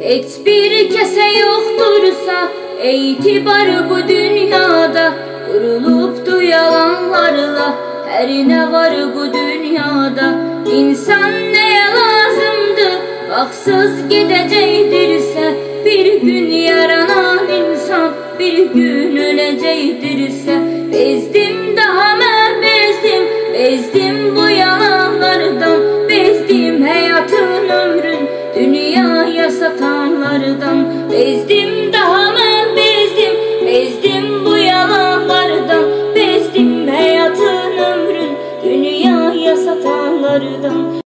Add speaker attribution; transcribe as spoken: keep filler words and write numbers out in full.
Speaker 1: Et bir kese yoktursa itibar bu dünyada, kurulupdu yalanlarla her ne var bu dünyada. İnsan neye lazımdı baksız gidecektirse, bir gün yaranan insan bir gün ölecektirse. Bezdim daha ben bezdim, bezdim bu yalanlardan, bezdim hayatın ömrün dünyaya satanlardan. Bezdim daha ben bezdim, bezdim bu yalanlardan, bezdim hayatın ömrün dünyaya satanlardan.